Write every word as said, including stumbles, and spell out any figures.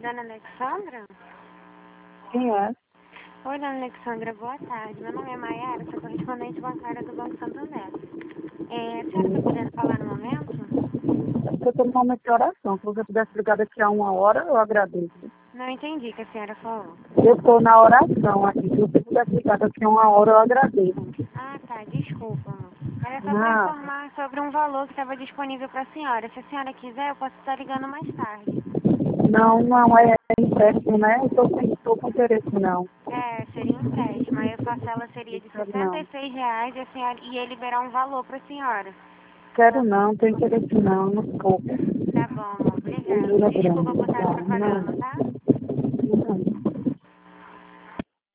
Dona Alexandra? Quem é? Oi, Dona Alexandra, boa tarde. Meu nome é Maiara, sou correspondente bancária do Banco Santander. É, a senhora está podendo falar no momento? Eu estou no momento de oração. Se você pudesse ligar daqui a uma hora, eu agradeço. Não entendi o que a senhora falou. Eu estou na oração aqui. Se você pudesse ligar daqui a uma hora, eu agradeço. Ah, tá, desculpa, amor. Era só para Não, informar sobre um valor que estava disponível para a senhora. Se a senhora quiser, eu posso estar ligando mais tarde. não, não é empréstimo, né? Eu estou sem, estou com interesse, não. É, seria um empréstimo. Aí a parcela seria de Não quero, sessenta não. e seis reais e a senhora ia liberar um valor para a senhora. Quero não, não tenho interesse, não. Não estou. Tá bom, amor. O juro Obrigada. é Desculpa grande. por estar Tá, atrapalhando, tá? não. Não.